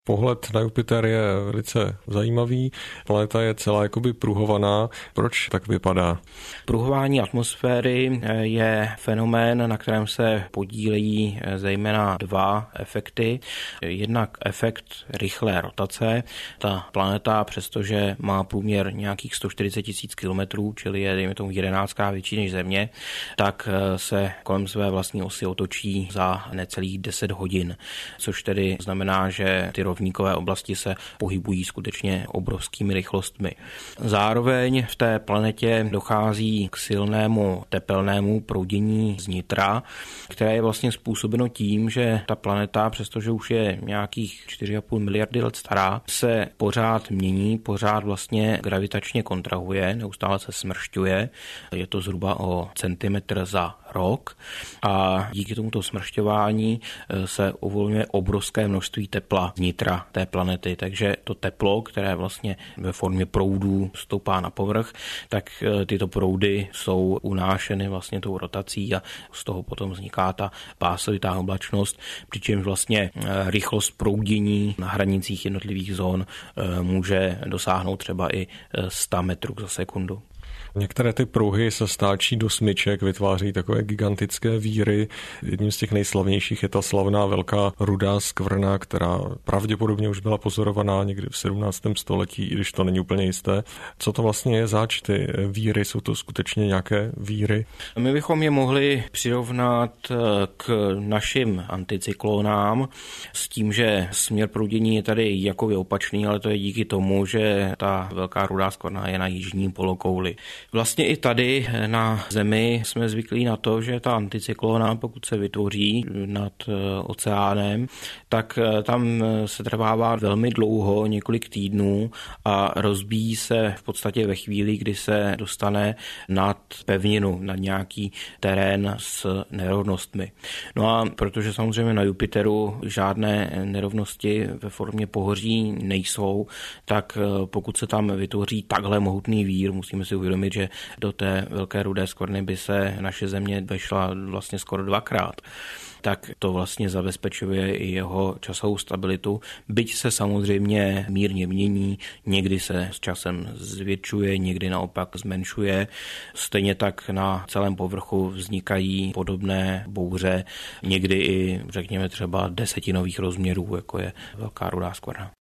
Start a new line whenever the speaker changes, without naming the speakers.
Pohled na Jupiter je velice zajímavý. Planeta je celá jakoby pruhovaná. Proč tak vypadá?
Pruhování atmosféry je fenomén, na kterém se podílejí zejména dva efekty. Jednak efekt rychlé rotace. Ta planeta, přestože má průměr nějakých 140 000 kilometrů, čili je dejme tomu 11krát větší než Země, tak se kolem své vlastní osy otočí za necelých 10 hodin, což tedy znamená, že ty rovníkové oblasti se pohybují skutečně obrovskými rychlostmi. Zároveň v té planetě dochází k silnému tepelnému proudění znitra, které je vlastně způsobeno tím, že ta planeta, přestože už je nějakých 4,5 miliardy let stará, se pořád mění, pořád vlastně gravitačně kontrahuje, neustále se smršťuje. Je to zhruba o centimetr za rok a díky tomuto smršťování se uvolňuje obrovské množství tepla vnitra té planety, takže to teplo, které vlastně ve formě proudů stoupá na povrch, tak tyto proudy jsou unášeny vlastně tou rotací a z toho potom vzniká ta pásovitá oblačnost, přičemž vlastně rychlost proudění na hranicích jednotlivých zón může dosáhnout třeba i 100 metrů za sekundu.
Některé ty pruhy se stáčí do smyček, vytváří takové gigantické víry. Jedním z těch nejslavnějších je ta slavná velká rudá skvrna, která pravděpodobně už byla pozorovaná někdy v 17. století, i když to není úplně jisté. Co to vlastně je zač ty víry? Jsou to skutečně nějaké víry?
My bychom je mohli přirovnat k našim anticyklonám s tím, že směr proudění je tady jakoby opačný, ale to je díky tomu, že ta velká rudá skvrna je na jižní polokouli. Vlastně i tady na Zemi jsme zvyklí na to, že ta anticyklona, pokud se vytvoří nad oceánem, tak tam se trvává velmi dlouho, několik týdnů a rozbíjí se v podstatě ve chvíli, kdy se dostane nad pevninu, nad nějaký terén s nerovnostmi. No a protože samozřejmě na Jupiteru žádné nerovnosti ve formě pohoří nejsou, tak pokud se tam vytvoří takhle mohutný vír, musíme si uvědomit, že do té velké rudé skvrny by se naše Země vešla vlastně skoro 2krát. Tak to vlastně zabezpečuje i jeho časovou stabilitu, byť se samozřejmě mírně mění, někdy se s časem zvětšuje, někdy naopak zmenšuje. Stejně tak na celém povrchu vznikají podobné bouře, někdy i řekněme třeba desetinových rozměrů, jako je velká rudá skvrna.